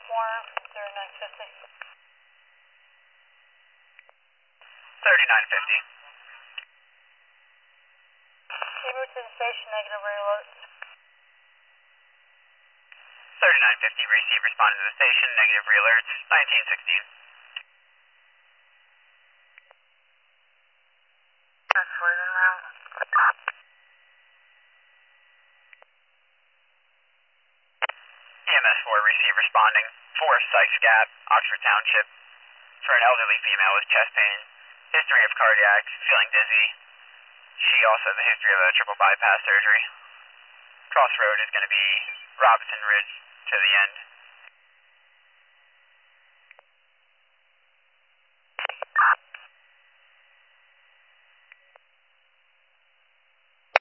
3950. 3950. Able to the station, negative reload. 3950, receive, respond to the station, negative re-alerts, 1916. That's Sweden route. EMS 4, receive, responding, 4 Sykes Gap, Oxford Township, for an elderly female with chest pain, history of cardiac, feeling dizzy. She also has a history of a triple bypass surgery. Crossroad is going to be Robinson Ridge to the end.